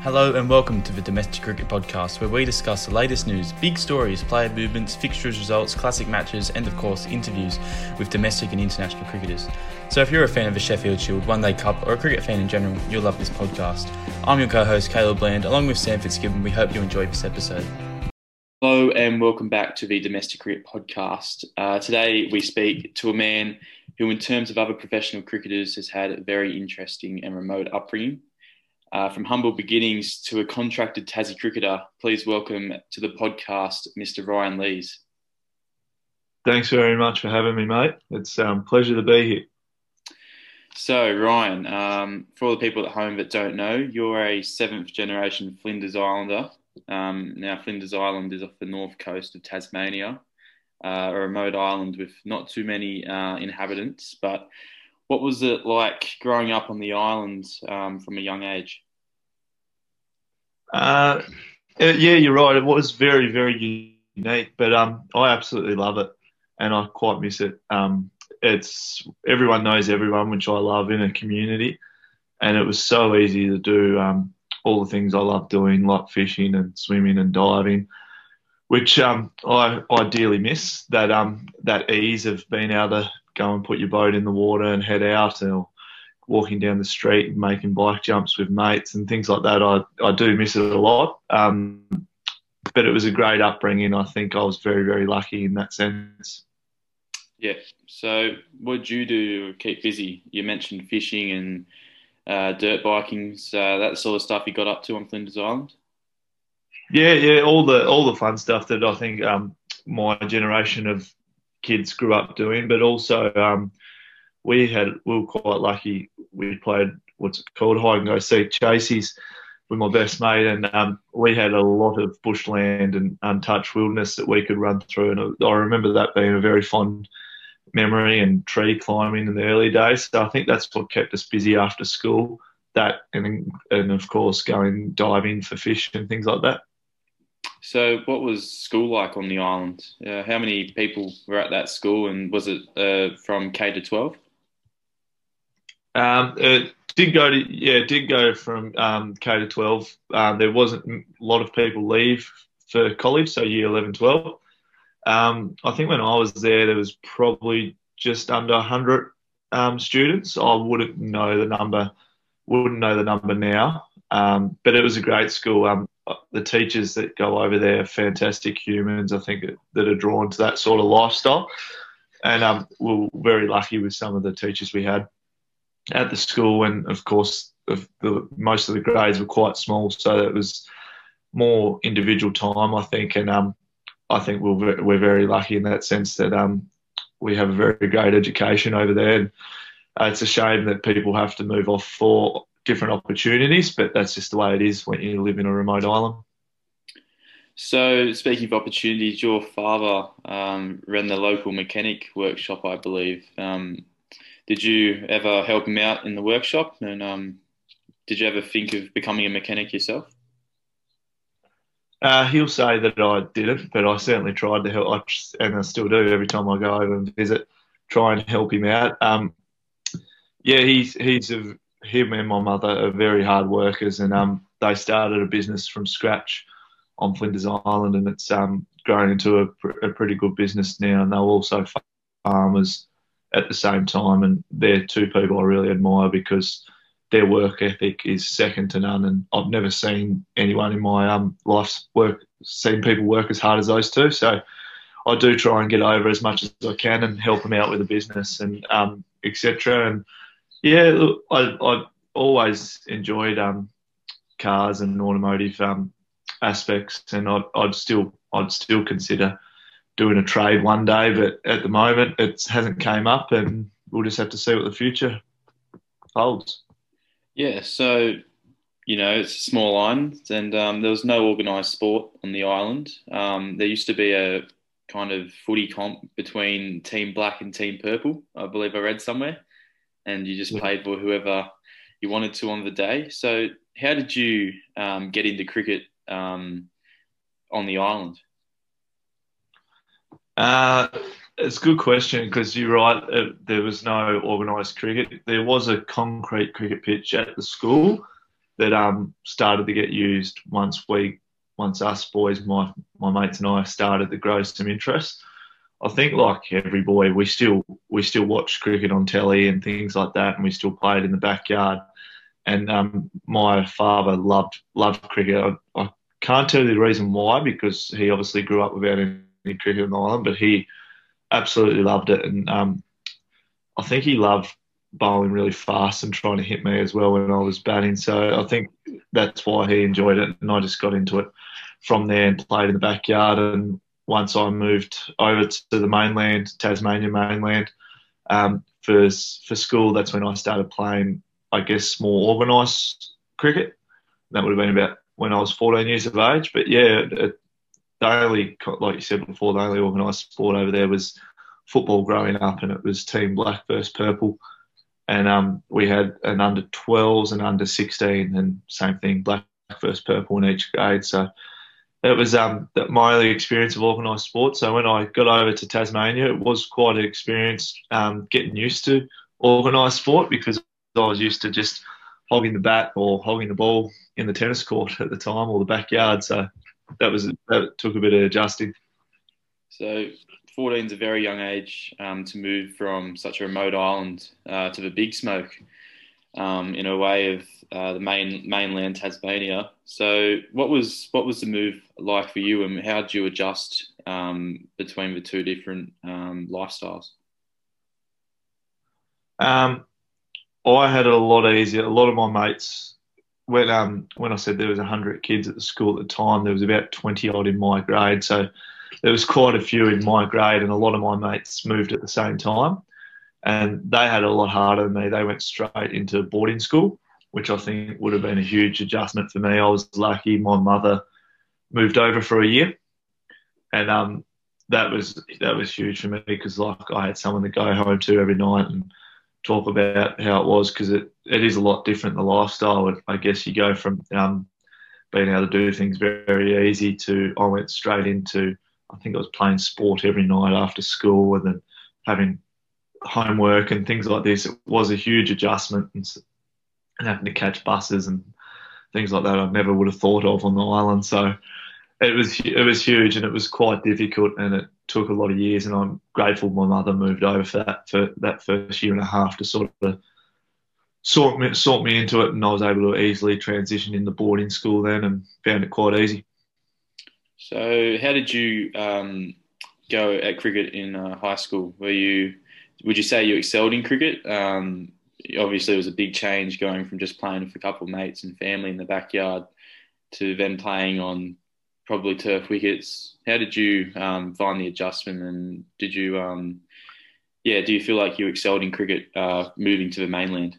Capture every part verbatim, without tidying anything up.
Hello and welcome to the Domestic Cricket Podcast, where we discuss the latest news, big stories, player movements, fixtures, results, classic matches, and of course interviews with domestic and international cricketers. So if you're a fan of the Sheffield Shield, One Day Cup, or a cricket fan in general, you'll love this podcast. I'm your co-host Caleb Bland, along with Sam Fitzgibbon. We hope you enjoy this episode. Hello and welcome back to the Domestic Cricket Podcast. Uh, today we speak to a man who, in terms of other professional cricketers, has had a very interesting and remote upbringing. Uh, from humble beginnings to a contracted Tassie cricketer, please welcome to the podcast, Mister Ryan Lees. Thanks very much for having me, mate. It's a um, pleasure to be here. So, Ryan, um, for all the people at home that don't know, you're a seventh generation Flinders Islander. Um, now, Flinders Island is off the north coast of Tasmania, uh, a remote island with not too many uh, inhabitants, but what was it like growing up on the island um, from a young age? Uh, yeah, you're right. It was very, very unique, but um, I absolutely love it, and I quite miss it. Um, it's everyone knows everyone, which I love in a community, and it was so easy to do um, all the things I love doing, like fishing and swimming and diving, which um, I ideally miss. That um, that ease of being able to go and put your boat in the water and head out, or walking down the street and making bike jumps with mates and things like that. I, I do miss it a lot. Um, but it was a great upbringing. I think I was very, very lucky in that sense. Yeah. So what did you do to keep busy? You mentioned fishing and uh, dirt biking, so that sort of stuff you got up to on Flinders Island? Yeah, yeah, all the all the fun stuff that I think um, my generation of kids grew up doing, but also um, we had we were quite lucky. We played what's it called, hide and go seek chases with my best mate, and um, we had a lot of bushland and untouched wilderness that we could run through. And I remember that being a very fond memory, and tree climbing in the early days. So I think that's what kept us busy after school. That and and of course going diving for fish and things like that. So what was school like on the island? Uh, how many people were at that school, and was it uh, from K to twelve? Um, it did go to yeah, it did go from um, K to twelve. Um, there wasn't a lot of people leave for college, so year eleven, twelve. Um, I think when I was there, there was probably just under one hundred um, students. I wouldn't know the number, wouldn't know the number now, um, but it was a great school. Um, the teachers that go over there are fantastic humans, I think, that are drawn to that sort of lifestyle. And um, we were very lucky with some of the teachers we had at the school. And, of course, the, the, most of the grades were quite small, so it was more individual time, I think. And um, I think we're, we're very lucky in that sense that um, we have a very great education over there. And uh, it's a shame that people have to move off for different opportunities, but that's just the way it is when you live in a remote island. So, speaking of opportunities, your father um, ran the local mechanic workshop, I believe. Um, did you ever help him out in the workshop? And um, did you ever think of becoming a mechanic yourself? Uh, he'll say that I didn't, but I certainly tried to help, and I still do every time I go over and visit, try and help him out. Um, yeah, he's he's a him and my mother are very hard workers, and um, they started a business from scratch on Flinders Island, and it's um, grown into a, pr- a pretty good business now. And they're also farmers at the same time, and they're two people I really admire because their work ethic is second to none. And I've never seen anyone in my um, life's work seen people work as hard as those two. So I do try and get over as much as I can and help them out with the business and um, et cetera. And yeah, look, I, I always enjoyed um, cars and automotive um, aspects, and I'd, I'd still I'd still consider doing a trade one day, but at the moment it hasn't came up, and we'll just have to see what the future holds. Yeah, so you know it's a small island, and um, there was no organised sport on the island. Um, there used to be a kind of footy comp between Team Black and Team Purple, I believe I read somewhere. And you just played for whoever you wanted to on the day. So how did you um, get into cricket um, on the island? Uh, it's a good question because you're right, uh, there was no organised cricket. There was a concrete cricket pitch at the school that um, started to get used once we, once us boys, my my mates and I started to grow some interest. I think like every boy, we still we still watch cricket on telly and things like that, and we still played in the backyard. And um, my father loved loved cricket. I, I can't tell you the reason why, because he obviously grew up without any cricket on the island, but he absolutely loved it. And um, I think he loved bowling really fast and trying to hit me as well when I was batting. So I think that's why he enjoyed it, and I just got into it from there and played in the backyard. And once I moved over to the mainland, Tasmania mainland, um, for for school, that's when I started playing, I guess, more organised cricket. That would have been about when I was fourteen years of age. But yeah, it, the only, like you said before, the only organised sport over there was football growing up, and it was Team Black versus Purple. And um, we had an under twelves and under sixteen, and same thing, Black versus Purple in each grade. So it was um, my only experience of organised sport. So when I got over to Tasmania, it was quite an experience um, getting used to organised sport, because I was used to just hogging the bat or hogging the ball in the tennis court at the time, or the backyard. So that was that took a bit of adjusting. So fourteen is a very young age um, to move from such a remote island uh, to the big smoke, um, in a way of uh, the main mainland Tasmania. So what was what was the move like for you, and how did you adjust um, between the two different um, lifestyles? Um, I had it a lot easier. A lot of my mates, when um when I said there was a hundred kids at the school at the time, there was about twenty odd in my grade. So there was quite a few in my grade, and a lot of my mates moved at the same time, and they had it a lot harder than me. They went straight into boarding school, which I think would have been a huge adjustment for me. I was lucky my mother moved over for a year, and um that was that was huge for me, because like I had someone to go home to every night and talk about how it was, because it, it is a lot different, the lifestyle. I guess you go from um, being able to do things very, very easy to, I went straight into, I think I was playing sport every night after school, and then having homework and things like this. It was a huge adjustment, and, and having to catch buses and things like that I never would have thought of on the island. So it was it was huge, and it was quite difficult, and it took a lot of years, and I'm grateful my mother moved over for that for that first year and a half to sort of sort me, sort me into it, and I was able to easily transition into boarding school then, and found it quite easy. So how did you um, go at cricket in uh, high school? Were you, would you say you excelled in cricket? Um, obviously it was a big change going from just playing with a couple of mates and family in the backyard to then playing on probably turf wickets. How did you um, find the adjustment, and did you, um, yeah, do you feel like you excelled in cricket uh, moving to the mainland?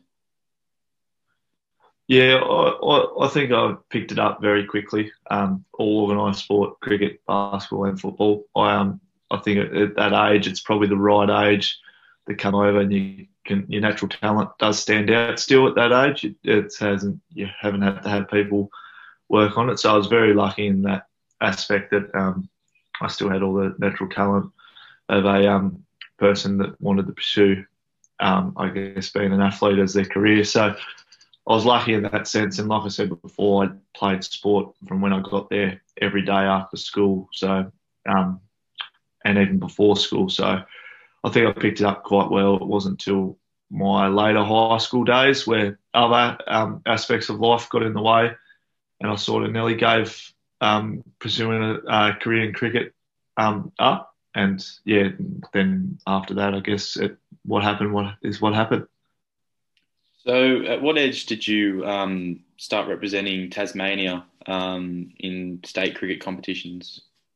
Yeah, I, I, I think I picked it up very quickly. Um, all organised sport, cricket, basketball, and football. I um, I think at, at that age, it's probably the right age to come over, and you can your natural talent does stand out. Still at that age, it, it hasn't you haven't had to have people work on it. So I was very lucky in that aspect that um, I still had all the natural talent of a um, person that wanted to pursue, um, I guess, being an athlete as their career. So I was lucky in that sense. And like I said before, I played sport from when I got there every day after school. So, um, and even before school. So I think I picked it up quite well. It wasn't until my later high school days where other um, aspects of life got in the way, and I sort of nearly gave um, pursuing a, a career in cricket um, up. And yeah, then after that, I guess it, what happened what is what happened. So at what age did you um, start representing Tasmania um, in state cricket competitions?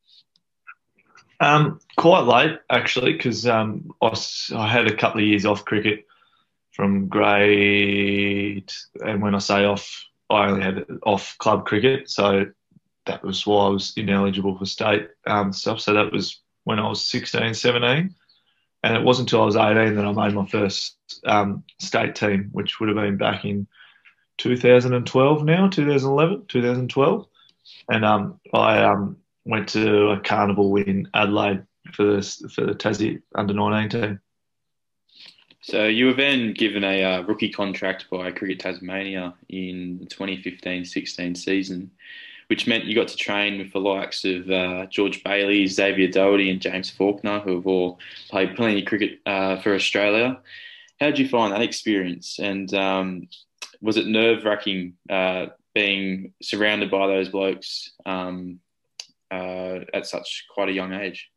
Um, quite late, actually, because um, I, I had a couple of years off cricket from grade, and when I say off, I only had off club cricket, so that was why I was ineligible for state um, stuff. So that was when I was sixteen, seventeen, and it wasn't until I was eighteen that I made my first um, state team, which would have been back in two thousand twelve now, two thousand eleven, two thousand twelve, and um, I um, went to a carnival in Adelaide for the, for the Tassie under nineteen team. So you were then given a uh, rookie contract by Cricket Tasmania in the twenty fifteen sixteen season, which meant you got to train with the likes of uh, George Bailey, Xavier Doherty, and James Faulkner, who have all played plenty of cricket uh, for Australia. How did you find that experience? And um, was it nerve-wracking uh, being surrounded by those blokes um, uh, at such quite a young age?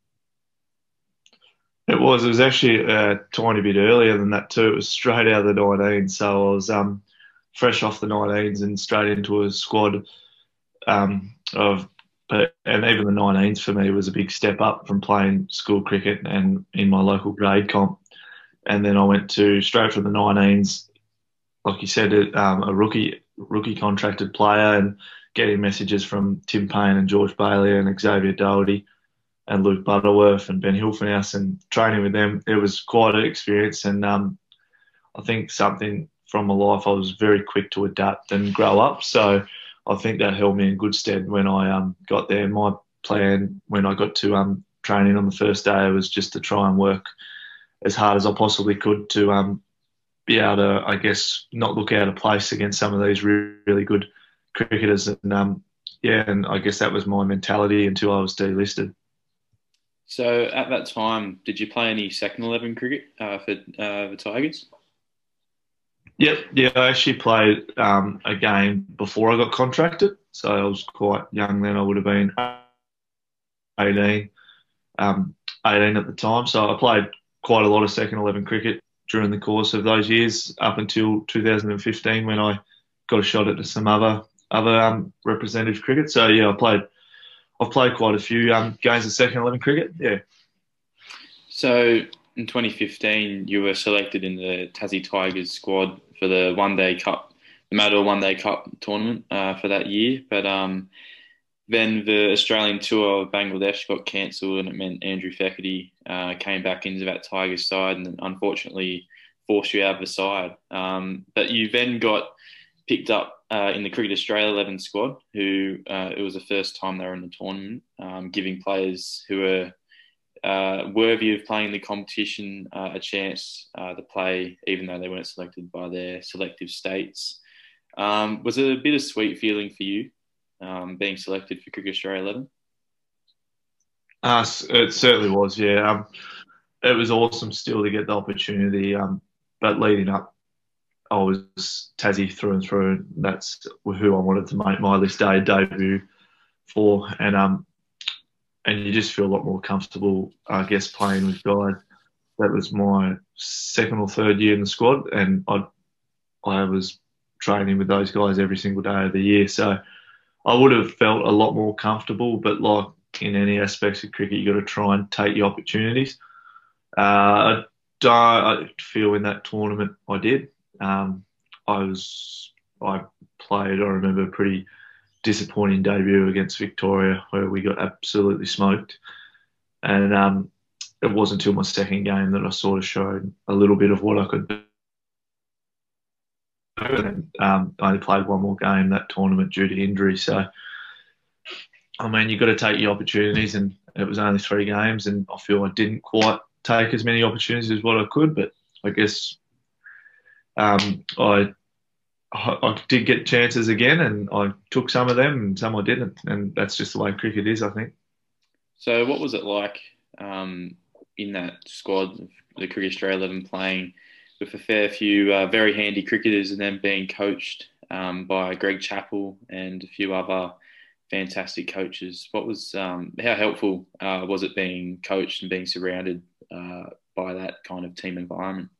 It was. It was actually a tiny bit earlier than that too. It was straight out of the nineteens. So I was um, fresh off the nineteens and straight into a squad um, of, and even the nineteens for me was a big step up from playing school cricket and in my local grade comp. And then I went to straight from the nineteens, like you said, um, a rookie rookie contracted player, and getting messages from Tim Payne and George Bailey and Xavier Doherty and Luke Butterworth and Ben Hilfenhaus, and training with them. It was quite an experience, and um, I think something from my life I was very quick to adapt and grow up. So I think that held me in good stead when I um, got there. My plan when I got to um, training on the first day was just to try and work as hard as I possibly could to um, be able to, I guess, not look out of place against some of these really, really good cricketers. And um, yeah, and I guess that was my mentality until I was delisted. So at that time, did you play any second eleven cricket uh, for uh, the Tigers? Yep, yeah, I actually played um, a game before I got contracted. So I was quite young then. I would have been eighteen, um, eighteen at the time. So I played quite a lot of second eleven cricket during the course of those years up until two thousand fifteen when I got a shot at some other other um, representative cricket. So yeah, I played. I've played quite a few um, games of second eleven cricket. Yeah. So in twenty fifteen, you were selected in the Tassie Tigers squad for the One Day Cup, the Mador One Day Cup tournament uh, for that year. But um, then the Australian tour of Bangladesh got cancelled, and it meant Andrew Feckerty uh, came back into that Tigers side, and unfortunately forced you out of the side. Um, but you then got picked up uh, in the Cricket Australia eleven squad, who uh, it was the first time they were in the tournament, um, giving players who were uh, worthy of playing the competition uh, a chance uh, to play, even though they weren't selected by their selective states. Um, was it a bittersweet feeling for you um, being selected for Cricket Australia eleven? Uh, it certainly was, yeah. Um, it was awesome still to get the opportunity, um, but leading up, I was Tassie through and through. That's who I wanted to make my list day debut for, and um, and you just feel a lot more comfortable, I guess, playing with guys. That was my second or third year in the squad, and I I was training with those guys every single day of the year. So I would have felt a lot more comfortable. But like in any aspects of cricket, you got to try and take your opportunities. Uh, I don't I feel in that tournament I did. Um, I was, I played, I remember, a pretty disappointing debut against Victoria where we got absolutely smoked. And um, it wasn't until my second game that I sort of showed a little bit of what I could do. And, um, I only played one more game that tournament due to injury. So, I mean, you've got to take your opportunities, and it was only three games, and I feel I didn't quite take as many opportunities as what I could, but I guess Um, I I did get chances again, and I took some of them, and some I didn't, and that's just the way cricket is, I think. So, what was it like um, in that squad, the Cricket Australia eleven, playing with a fair few uh, very handy cricketers, and then being coached um, by Greg Chappell and a few other fantastic coaches? What was um, how helpful uh, was it being coached and being surrounded uh, by that kind of team environment?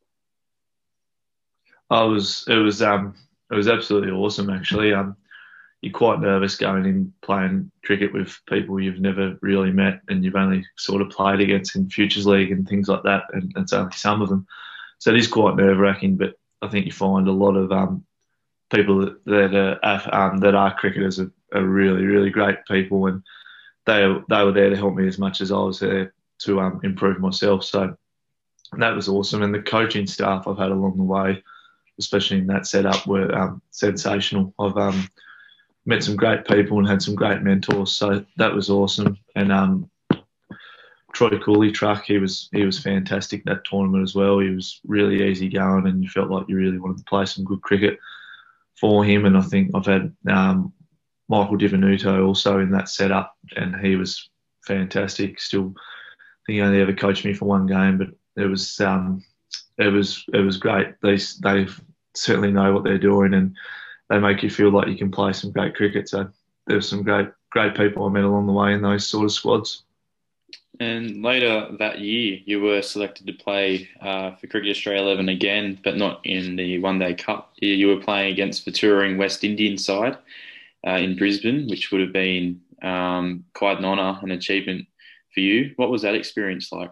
I was it was um it was absolutely awesome actually. Um, you're quite nervous going in playing cricket with people you've never really met and you've only sort of played against in Futures League and things like that, and it's only some of them. So it is quite nerve wracking, but I think you find a lot of um people that, that are um that are cricketers are, are really really great people, and they they were there to help me as much as I was there to um improve myself. So that was awesome, and the coaching staff I've had along the way, especially in that setup, were um, sensational. I've um, met some great people and had some great mentors, so that was awesome. And um, Troy Cooley truck. He was he was fantastic in that tournament as well. He was really easy going, and you felt like you really wanted to play some good cricket for him. And I think I've had um, Michael Divenuto also in that setup, and he was fantastic. Still, I think he only ever coached me for one game, but it was um, it was it was great. They they certainly know what they're doing, and they make you feel like you can play some great cricket. So there's some great great people I met along the way in those sort of squads. And later that year, you were selected to play uh, for Cricket Australia eleven again, but not in the One Day Cup. You were playing against the touring West Indian side uh, in Brisbane, which would have been um, quite an honour and achievement for you. What was that experience like?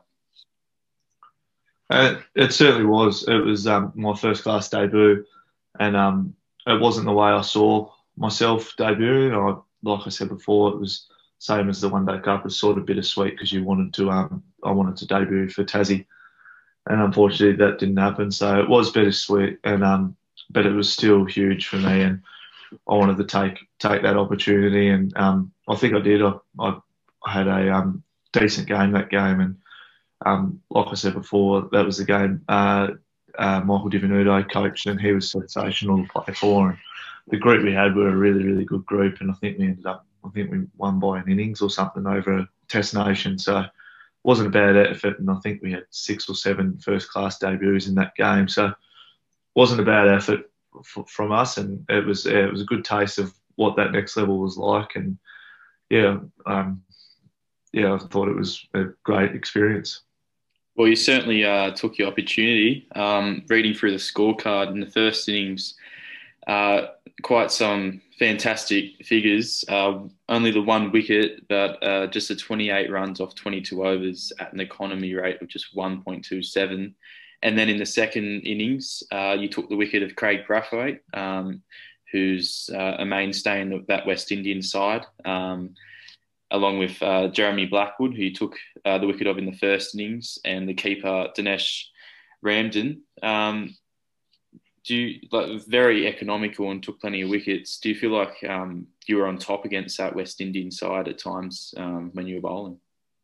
Uh, it certainly was. It was um, my first class debut, and um, it wasn't the way I saw myself debuting. I, like I said before, it was same as the One Day Cup. It was sort of bittersweet because you wanted to. Um, I wanted to debut for Tassie, and unfortunately that didn't happen. So it was bittersweet, and um, but it was still huge for me, and I wanted to take take that opportunity, and um, I think I did. I, I, I had a um, decent game that game, and um, like I said before, that was the game uh, uh, Michael Divenuto coached, and he was sensational to play for. And the group we had were a really, really good group, and I think we ended up, I think we won by an innings or something over a Test Nation. So it wasn't a bad effort, and I think we had six or seven first-class debuts in that game. So it wasn't a bad effort f- from us, and it was yeah, it was a good taste of what that next level was like. And yeah, um, yeah, I thought it was a great experience. Well, you certainly uh, took your opportunity. Um, reading through the scorecard in the first innings, uh, quite some fantastic figures. Uh, only the one wicket, but uh, just the twenty-eight runs off twenty-two overs at an economy rate of just one point two seven. And then in the second innings, uh, you took the wicket of Craig Brathwaite, um, who's uh, a mainstay in that West Indian side, um, along with uh, Jeremy Blackwood, who you took uh, the wicket of in the first innings, and the keeper Dinesh Ramden. Um, do you, like, very economical and took plenty of wickets. Do you feel like um, you were on top against that West Indian side at times um, when you were bowling?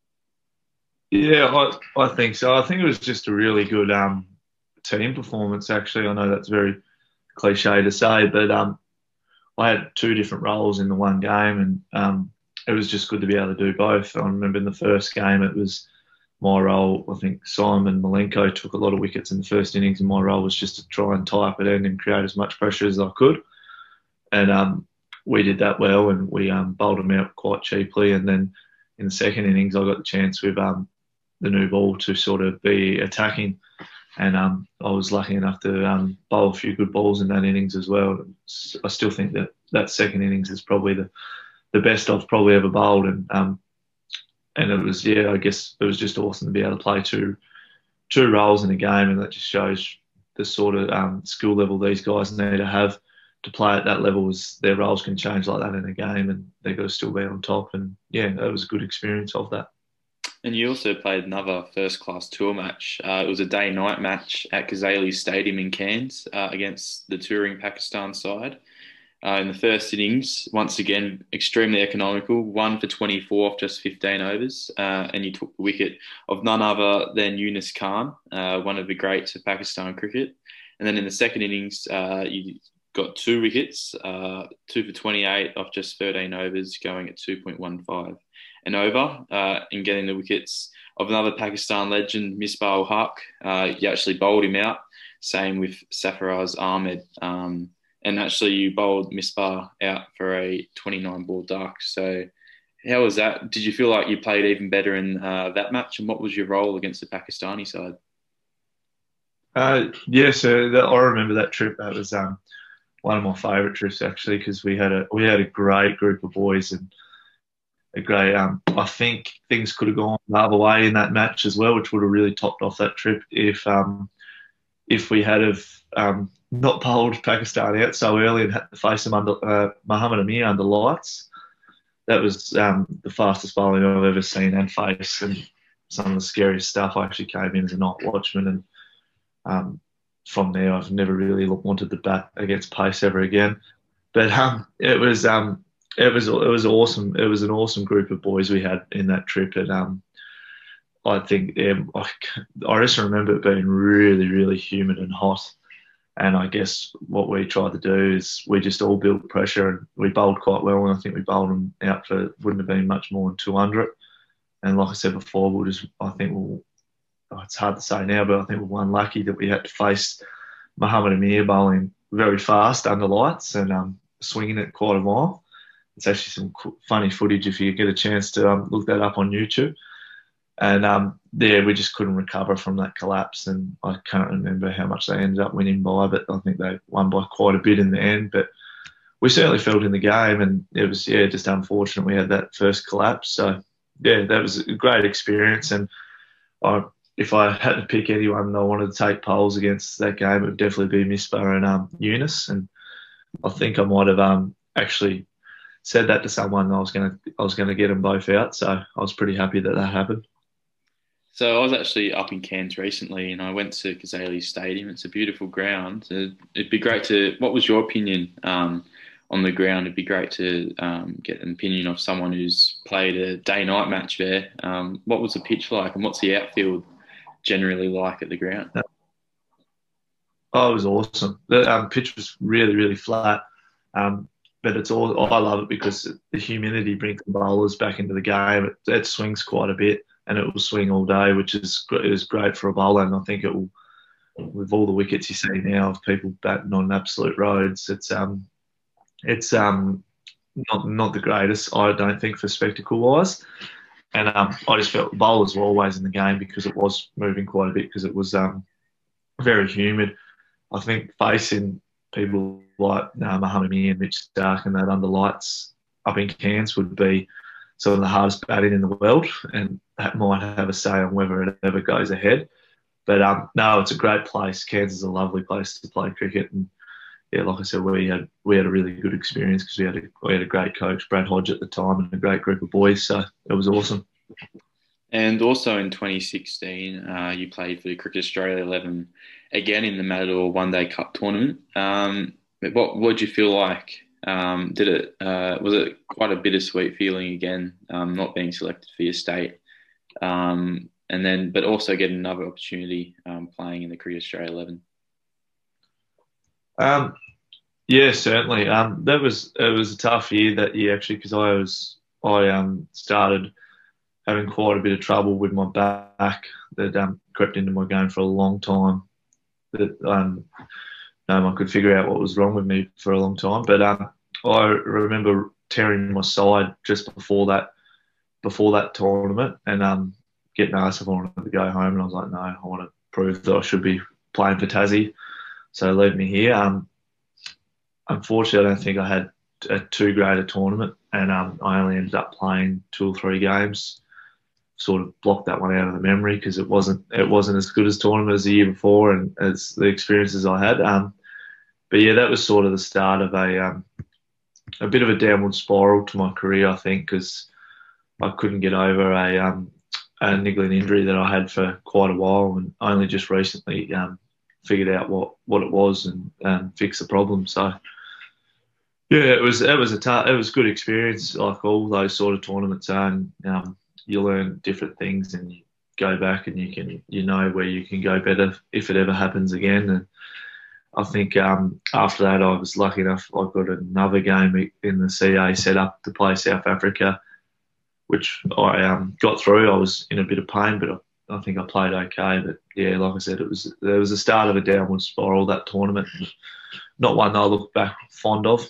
Yeah, I, I think so. I think it was just a really good um, team performance, actually. I know that's very cliche to say, but um, I had two different roles in the one game, and um, it was just good to be able to do both. I remember in the first game, it was my role. I think Simon Malenko took a lot of wickets in the first innings, and my role was just to try and tie up at end and create as much pressure as I could. And um, we did that well, and we um, bowled them out quite cheaply. And then in the second innings, I got the chance with um, the new ball to sort of be attacking. And um, I was lucky enough to um, bowl a few good balls in that innings as well. I still think that that second innings is probably the, the best I've probably ever bowled. And um, and it was, yeah, I guess it was just awesome to be able to play two two roles in a game. And that just shows the sort of um, skill level these guys need to have to play at that level. Is their roles can change like that in a game, and they've got to still be on top. And yeah, that was a good experience of that. And you also played another first-class tour match. Uh, it was a day-night match at Kazali Stadium in Cairns uh, against the touring Pakistan side. Uh, in the first innings, once again, extremely economical, one for twenty-four off just fifteen overs, uh, and you took the wicket of none other than Yunus Khan, uh, one of the greats of Pakistan cricket. And then in the second innings, uh, you got two wickets, uh, two for twenty-eight off just thirteen overs, going at two point one five. And over, uh, in getting the wickets of another Pakistan legend, Misbah-ul Haq. Uh, you actually bowled him out. Same with Sarfaraz Ahmed. Um, and actually you bowled Misbah out for a twenty-nine ball duck. So how was that? Did you feel like you played even better in uh, that match? And what was your role against the Pakistani side? Uh, yeah, so that, I remember that trip. That was um, one of my favourite trips, actually, because we had a we had a great group of boys, and a great. Um, I think things could have gone the other way in that match as well, which would have really topped off that trip if um, if we had have um, not bowled Pakistan out so early and had to face them under uh, Muhammad Amir under lights. That was um, the fastest bowling I've ever seen and faced, and some of the scariest stuff. I actually came in as a night watchman, and um, from there I've never really wanted to bat against pace ever again. But um, it was. Um, It was it was awesome. It was an awesome group of boys we had in that trip, and um, I think yeah, I, I just remember it being really, really humid and hot. And I guess what we tried to do is we just all built pressure and we bowled quite well. And I think we bowled them out for, wouldn't have been much more than two hundred. And like I said before, we'll just, I think we'll, oh, it's hard to say now, but I think we were unlucky that we had to face Mohamed Amir bowling very fast under lights and um, swinging it quite a while. It's actually some funny footage if you get a chance to um, look that up on YouTube. And um, yeah, we just couldn't recover from that collapse. And I can't remember how much they ended up winning by, but I think they won by quite a bit in the end. But we certainly felt in the game, and it was yeah just unfortunate we had that first collapse. So yeah, that was a great experience. And I, if I had to pick anyone I wanted to take polls against that game, it would definitely be Misbah and um, Eunice. And I think I might have um, actually said that to someone. I was going to I was going to get them both out. So I was pretty happy that that happened. So I was actually up in Cairns recently, and I went to Kazali Stadium. It's a beautiful ground. It'd be great to. What was your opinion um, on the ground? It'd be great to um, get an opinion of someone who's played a day-night match there. Um, what was the pitch like, and what's the outfield generally like at the ground? Oh, it was awesome. The um, pitch was really, really flat, um, but it's all. I love it because the humidity brings the bowlers back into the game. It, it swings quite a bit. And it will swing all day, which is is great for a bowler. And I think it will, with all the wickets you see now of people batting on absolute roads, it's um, it's um, not not the greatest, I don't think, for spectacle wise. And um, I just felt the bowlers were always in the game because it was moving quite a bit because it was um, very humid. I think facing people like uh, Mohamed Amir and Mitch Starc and that under lights up in Cairns would be some of the hardest batting in the world, and that might have a say on whether it ever goes ahead. But um, no, it's a great place. Cairns is a lovely place to play cricket, and yeah, like I said, we had we had a really good experience because we had a we had a great coach, Brad Hodge at the time, and a great group of boys. So it was awesome. And also in twenty sixteen, uh, you played for the Cricket Australia eleven again in the Matador One Day Cup tournament. Um, what what did you feel like? Um, did it uh, was it quite a bittersweet feeling again, um, not being selected for your state, um, and then but also getting another opportunity um, playing in the Cricket Australia eleven? Um, yeah, certainly. Um, that was it was a tough year that year actually because I was I um started having quite a bit of trouble with my back that um, crept into my game for a long time. That um, no one could figure out what was wrong with me for a long time. But um, I remember tearing my side just before that before that tournament and um, getting asked if I wanted to go home. And I was like, no, I want to prove that I should be playing for Tassie. So leave me here. Um, unfortunately, I don't think I had a too great a tournament. And um, I only ended up playing two or three games. Sort of blocked that one out of the memory because it wasn't it wasn't as good as tournament as the year before and as the experiences I had. Um, but yeah, that was sort of the start of a um, a bit of a downward spiral to my career, I think, because I couldn't get over a um, a niggling injury that I had for quite a while, and only just recently um, figured out what, what it was and um, fixed the problem. So yeah, it was it was a t- it was a good experience, like all those sort of tournaments are. And, um, you learn different things and you go back and you can you know where you can go better if it ever happens again. And I think um, after that I was lucky enough I got another game in the C A set up to play South Africa, which I um, got through. I was in a bit of pain, but I, I think I played okay. But yeah, like I said, it was there was the start of a downward spiral, that tournament. Not one that I look back fond of.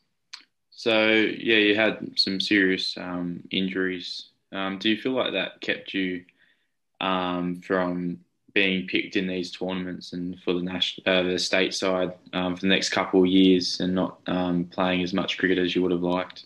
So yeah, you had some serious um, injuries. Um, do you feel like that kept you um, from being picked in these tournaments and for the national, uh, the state side um, for the next couple of years and not um, playing as much cricket as you would have liked?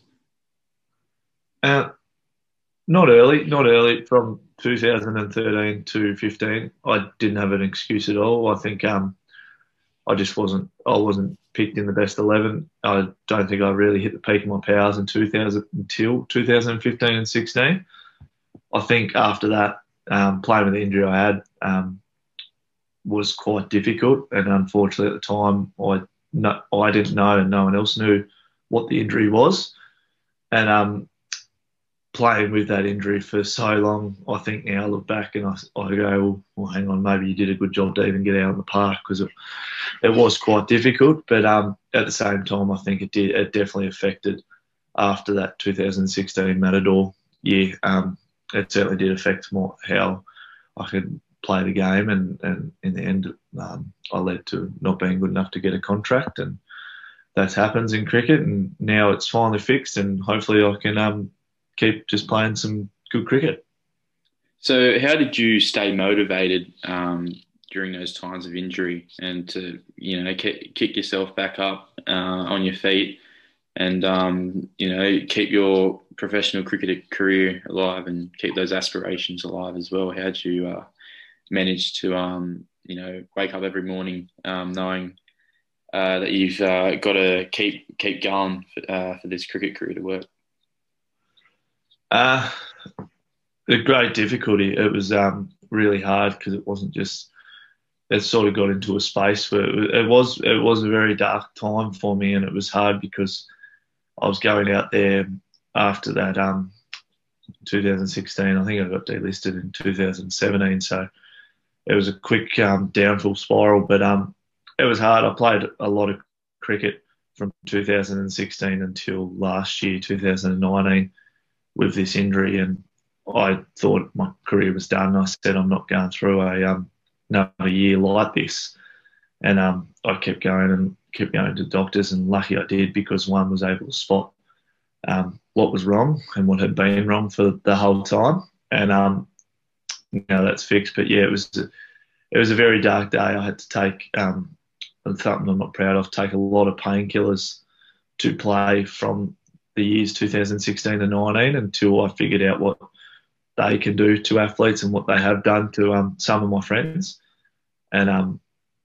Uh, not early, not early. From two thousand thirteen to fifteen, I didn't have an excuse at all. I think um, I just wasn't. I wasn't picked in the best eleven. I don't think I really hit the peak of my powers in two thousand until two thousand fifteen and sixteen. I think after that, um, playing with the injury I had um, was quite difficult, and unfortunately at the time I no, I didn't know and no one else knew what the injury was. And um, playing with that injury for so long, I think now I look back and I, I go, well, well, hang on, maybe you did a good job to even get out in the park, because it, it was quite difficult. But um, at the same time, I think it did it definitely affected after that two thousand sixteen Matador year. Um, it certainly did affect more how I could play the game, and, and in the end, um, I led to not being good enough to get a contract, and that happens in cricket. And now it's finally fixed, and hopefully I can um, keep just playing some good cricket. So how did you stay motivated um, during those times of injury, and to, you know, kick, kick yourself back up uh, on your feet, and, um, you know, keep your professional cricket career alive and keep those aspirations alive as well? How did you uh, manage to, um, you know, wake up every morning um, knowing uh, that you've uh, got to keep keep going for, uh, for this cricket career to work? Uh, a great difficulty. It was um, really hard, because it wasn't just. It sort of got into a space where it was it was a very dark time for me, and it was hard because I was going out there after that um, two thousand sixteen. I think I got delisted in two thousand seventeen, so it was a quick um, downfall spiral. But um, it was hard. I played a lot of cricket from two thousand sixteen until last year, two thousand nineteen, with this injury, and I thought my career was done. I said I'm not going through a um, another year like this, and um, I kept going and kept going to doctors, and lucky I did, because one was able to spot um, what was wrong and what had been wrong for the whole time, and um, now that's fixed. But yeah, it was a, it was a very dark day. I had to take um, something I'm not proud of, take a lot of painkillers to play from the years two thousand sixteen to nineteen, until I figured out what they can do to athletes and what they have done to um, some of my friends. And um,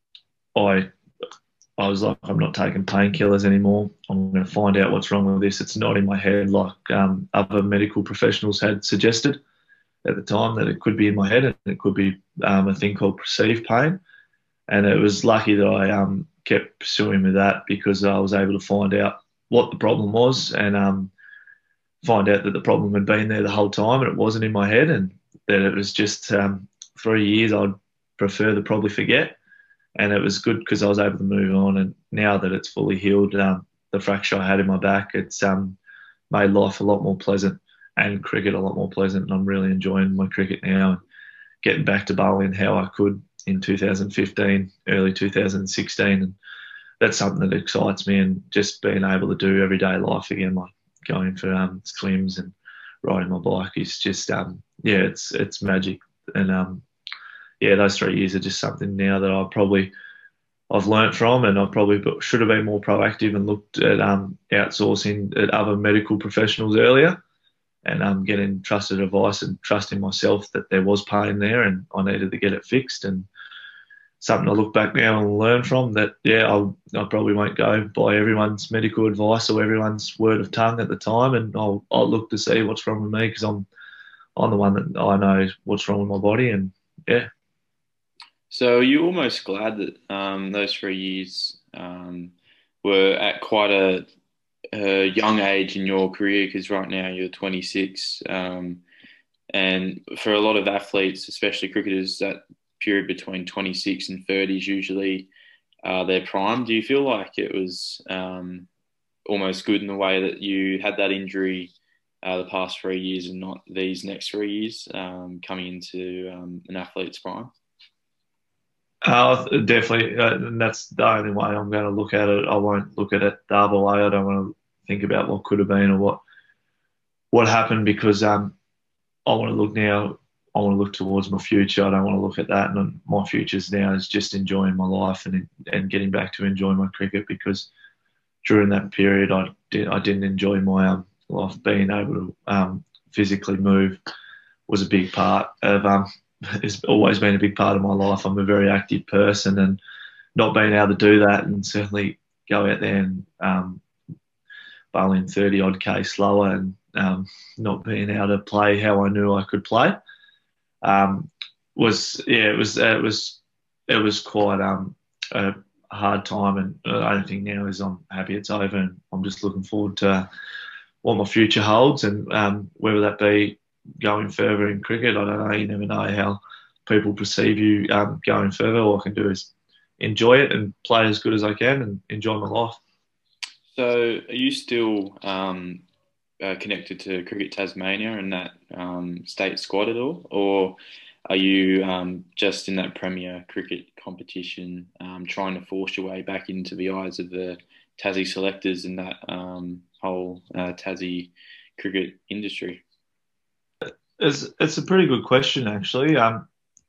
I I was like, I'm not taking painkillers anymore. I'm going to find out what's wrong with this. It's not in my head like um, other medical professionals had suggested at the time, that it could be in my head, and it could be um, a thing called perceived pain. And it was lucky that I um, kept pursuing with that, because I was able to find out what the problem was, and um, find out that the problem had been there the whole time, and it wasn't in my head, and that it was just um, three years I'd prefer to probably forget. And it was good, because I was able to move on. And now that it's fully healed, um, the fracture I had in my back, it's um, made life a lot more pleasant, and cricket a lot more pleasant. And I'm really enjoying my cricket now, and getting back to bowling how I could in two thousand fifteen, early two thousand sixteen. And that's something that excites me, and just being able to do everyday life again, like going for um, swims and riding my bike, is just, um, yeah, it's it's magic. And um, yeah, those three years are just something now that I probably I've learnt from, and I probably should have been more proactive and looked at um, outsourcing at other medical professionals earlier, and um, getting trusted advice and trusting myself that there was pain there and I needed to get it fixed. And something I look back now and learn from, that, yeah, I'll, I probably won't go by everyone's medical advice or everyone's word of tongue at the time, and I'll, I'll look to see what's wrong with me, because I'm, I'm the one that I know what's wrong with my body. And yeah. So are you almost glad that um, those three years um, were at quite a, a young age in your career? Because right now you're twenty-six, um, and for a lot of athletes, especially cricketers, that period between twenty-six and thirty is usually uh, their prime. Do you feel like it was um, almost good in the way that you had that injury uh, the past three years and not these next three years um, coming into um, an athlete's prime? Uh, definitely, uh, and that's the only way I'm going to look at it. I won't look at it the other way. I don't want to think about what could have been or what what happened, because um, I want to look now. I want to look towards my future. I don't want to look at that. And my future's now is just enjoying my life and and getting back to enjoy my cricket, because during that period I did I didn't enjoy my um, life. Being able to um, physically move was a big part of um. It's always been a big part of my life. I'm a very active person, and not being able to do that, and certainly go out there and um, bowl in thirty odd K slower, and um, not being able to play how I knew I could play, um, was yeah, it was it was it was quite um, a hard time. And the only thing now is I'm happy it's over, and I'm just looking forward to what my future holds, and um, whether that be going further in cricket. I don't know. You never know how people perceive you um, going further. All I can do is enjoy it and play as good as I can and enjoy my life. So, are you still um, uh, connected to Cricket Tasmania and that um, state squad at all, or are you um, just in that Premier cricket competition, um, trying to force your way back into the eyes of the Tassie selectors and that um, whole uh, Tassie cricket industry? It's it's a pretty good question, actually. Um,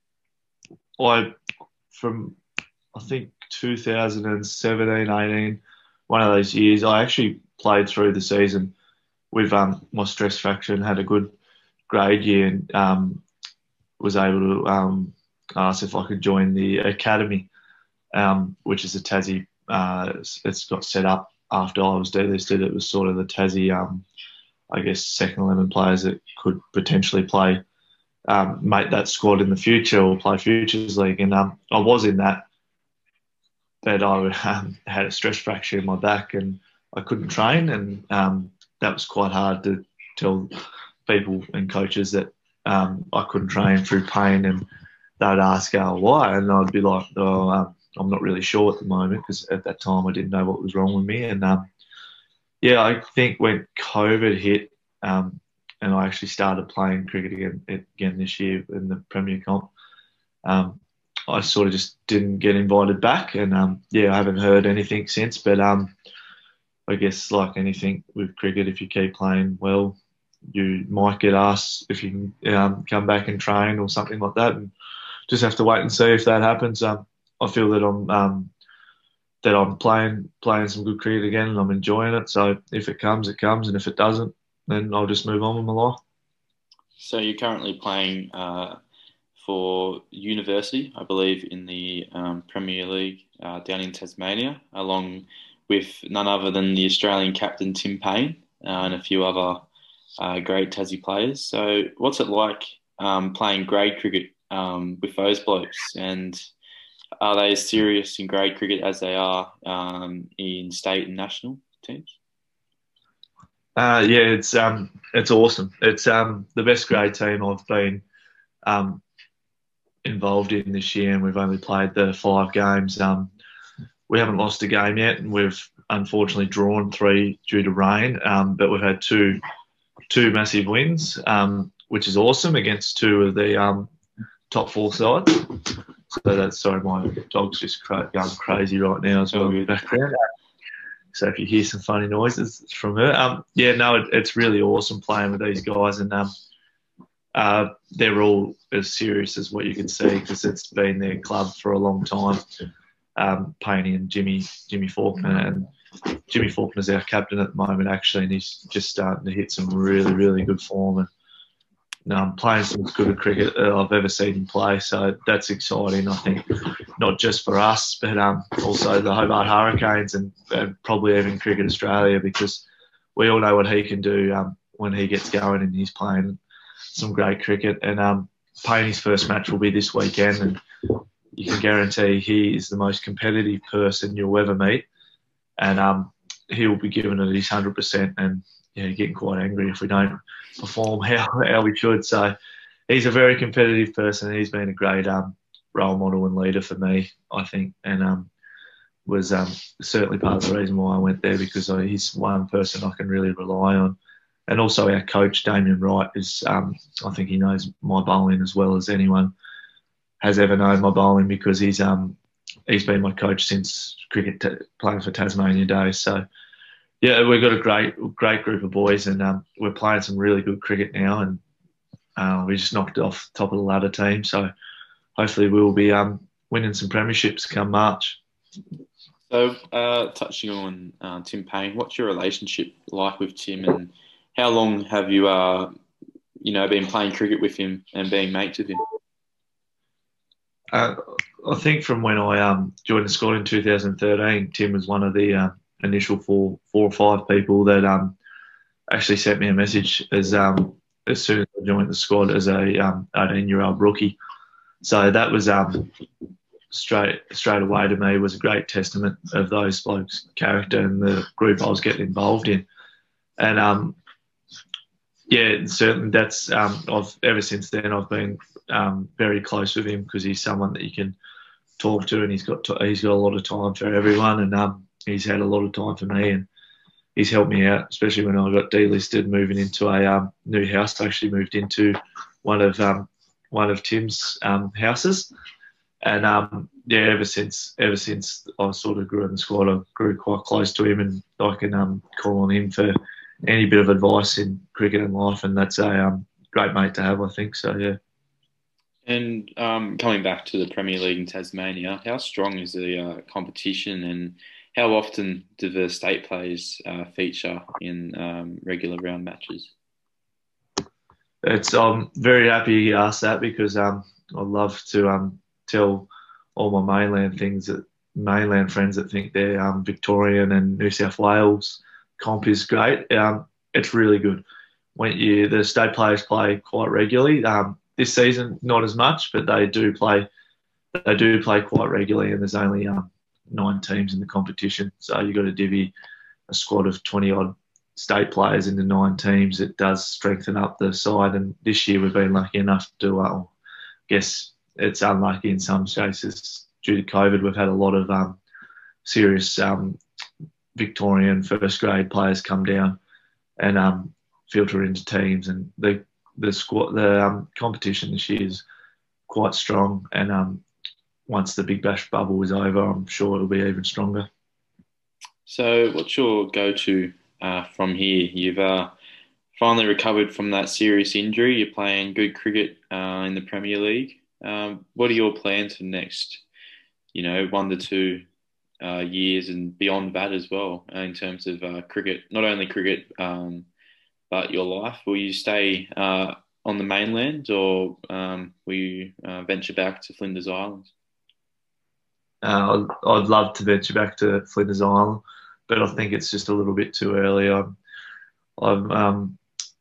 I from I think two thousand seventeen, eighteen, one of those years, I actually played through the season with um, my stress fracture and had a good grade year, and um, was able to um, ask if I could join the academy, um, which is a Tassie. Uh, it's got set up after I was delisted. It was sort of the Tassie, um, I guess, second eleven players that could potentially play, um, make that squad in the future or play Futures League. And um, I was in that, but I um, had a stress fracture in my back and I couldn't train, and um, that was quite hard to tell people and coaches that um, I couldn't train through pain, and they'd ask uh, why, and I'd be like, oh, um, I'm not really sure at the moment, because at that time I didn't know what was wrong with me. And um, yeah, I think when COVID hit, um, and I actually started playing cricket again again this year in the Premier Comp, um, I sort of just didn't get invited back, and um, yeah, I haven't heard anything since. But um, I guess like anything with cricket, if you keep playing well, you might get asked if you can um, come back and train or something like that, and just have to wait and see if that happens. Um, I feel that I'm um, that I'm playing playing some good cricket again, and I'm enjoying it. So if it comes, it comes, and if it doesn't, then I'll just move on with my life. So you're currently playing uh, for university, I believe, in the um, Premier League uh, down in Tasmania, along with none other than the Australian captain Tim Payne uh, and a few other uh, great Tassie players. So what's it like um, playing grade cricket um, with those blokes, and are they as serious in grade cricket as they are um, in state and national teams? Uh, yeah, it's um, it's awesome. It's um, the best grade team I've been um, involved in this year, and we've only played the five games. Um, we haven't lost a game yet, and we've unfortunately drawn three due to rain. Um, but we've had two two massive wins, um, which is awesome, against two of the um, top four sides. So that's sorry, my dog's just cra- going crazy right now as well in the background. So if you hear some funny noises, it's from her. Um, yeah, no, it, it's really awesome playing with these guys, and um, uh, they're all as serious as what you can see, because it's been their club for a long time. Um, Payne and Jimmy Jimmy Faulkner, and Jimmy Faulkner's our captain at the moment, actually, and he's just starting to hit some really, really good form, and um, playing some as good a cricket uh, I've ever seen him play. So that's exciting, I think, not just for us, but um, also the Hobart Hurricanes, and, and probably even Cricket Australia, because we all know what he can do um, when he gets going, and he's playing some great cricket. And um, Payne's first match will be this weekend, and you can guarantee he is the most competitive person you'll ever meet, and um, he will be giving it his one hundred percent, and you know, getting quite angry if we don't perform how, how we should. So he's a very competitive person. He's been a great um, role model and leader for me, I think, and um, was um, certainly part of the reason why I went there, because he's one person I can really rely on. And also our coach, Damien Wright, is um, I think he knows my bowling as well as anyone has ever known my bowling, because he's um, he's been my coach since cricket t- playing for Tasmania days. So yeah, we've got a great great group of boys, and um, we're playing some really good cricket now, and uh, we just knocked off top of the ladder team. So hopefully we'll be um, winning some premierships come March. So uh, touching on uh, Tim Payne, what's your relationship like with Tim, and how long have you uh, you know been playing cricket with him and being mates with him? Uh, I think from when I um, joined the squad in two thousand thirteen, Tim was one of the uh, initial four, four or five people that um, actually sent me a message as um, as soon as I joined the squad as a um, eighteen-year-old rookie. So that was um, straight straight away to me was a great testament of those blokes' character and the group I was getting involved in. And um, yeah, certainly. That's um, I've ever since then I've been um, very close with him because he's someone that you can talk to, and he's got to, he's got a lot of time for everyone, and um, he's had a lot of time for me, and he's helped me out, especially when I got delisted, moving into a um, new house. I actually moved into one of um, one of Tim's um, houses, and um, yeah, ever since ever since I sort of grew in the squad, I grew quite close to him, and I can um, call on him for any bit of advice in cricket and life, and that's a um, great mate to have, I think. So yeah. And um, coming back to the Premier League in Tasmania, how strong is the uh, competition, and how often do the state players uh, feature in um, regular round matches? It's I'm very happy you asked that because um, I love to um, tell all my mainland things that mainland friends that think they're um, Victorian and New South Wales comp is great. Um, it's really good when you the state players play quite regularly. Um, this season, not as much, but they do play. They do play quite regularly, and there's only um, nine teams in the competition, so you've got to divvy a squad of twenty odd state players into nine teams. It does strengthen up the side, and this year we've been lucky enough to. Uh, I guess it's unlucky in some cases due to COVID. We've had a lot of um, serious um, Victorian first grade players come down and um, filter into teams, and the the squad the um, competition this year is quite strong, and um, once the Big Bash bubble is over, I'm sure it'll be even stronger. So, what's your go-to uh, from here? You've uh, finally recovered from that serious injury. You're playing good cricket uh, in the Premier League. Um, what are your plans for the next, you know, one to two uh, years and beyond that as well, uh, in terms of uh, cricket? Not only cricket, um, but your life. Will you stay uh, on the mainland, or um, will you uh, venture back to Flinders Islands? Uh, I'd, I'd love to venture back to Flinders Island, but I think it's just a little bit too early. I'm, I'm, um,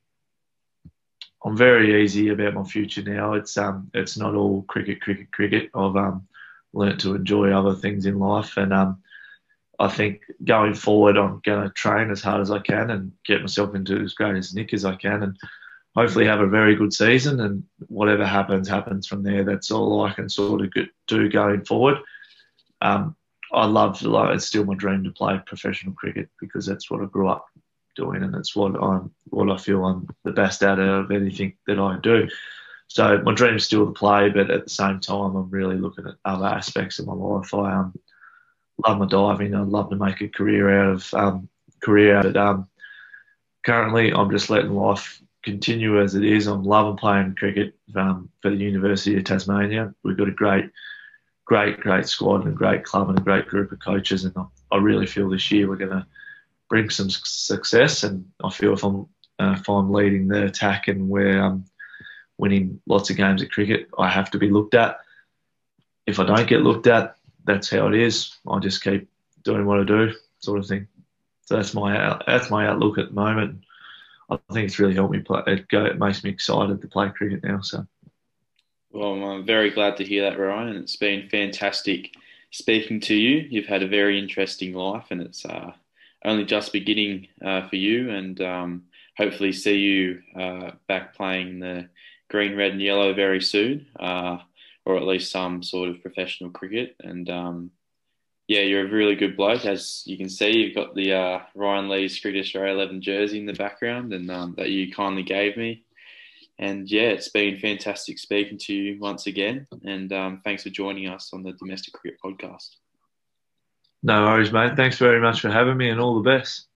I'm very easy about my future now. It's um, it's not all cricket, cricket, cricket. I've um, learnt to enjoy other things in life, and um, I think going forward, I'm going to train as hard as I can and get myself into as great as nick as I can, and hopefully have a very good season. And whatever happens, happens from there. That's all I can sort of do going forward. Um, I love, like, it's still my dream to play professional cricket because that's what I grew up doing, and that's what I'm, what I feel I'm the best at of anything that I do. So my dream is still to play, but at the same time, I'm really looking at other aspects of my life. I um, love my diving. I'd love to make a career out of um, career out of. Um, currently, I'm just letting life continue as it is. I'm loving playing cricket um, for the University of Tasmania. We've got a great, great, great squad and a great club and a great group of coaches, and I, I really feel this year we're going to bring some success. And I feel if I'm uh, if I'm leading the attack and we're um, winning lots of games at cricket, I have to be looked at. If I don't get looked at, that's how it is. I just keep doing what I do, sort of thing. So that's my that's my outlook at the moment. I think it's really helped me play. It, go, it makes me excited to play cricket now. So, well, I'm very glad to hear that, Ryan. It's been fantastic speaking to you. You've had a very interesting life, and it's uh, only just beginning uh, for you. And um, hopefully, see you uh, back playing the green, red, and yellow very soon, uh, or at least some sort of professional cricket. And um, yeah, you're a really good bloke. As you can see, you've got the uh, Ryan Lee's Cricket Australia eleven jersey in the background, and um, that you kindly gave me. And yeah, it's been fantastic speaking to you once again. And um, thanks for joining us on the Domestic Cricket Podcast. No worries, mate. Thanks very much for having me, and all the best.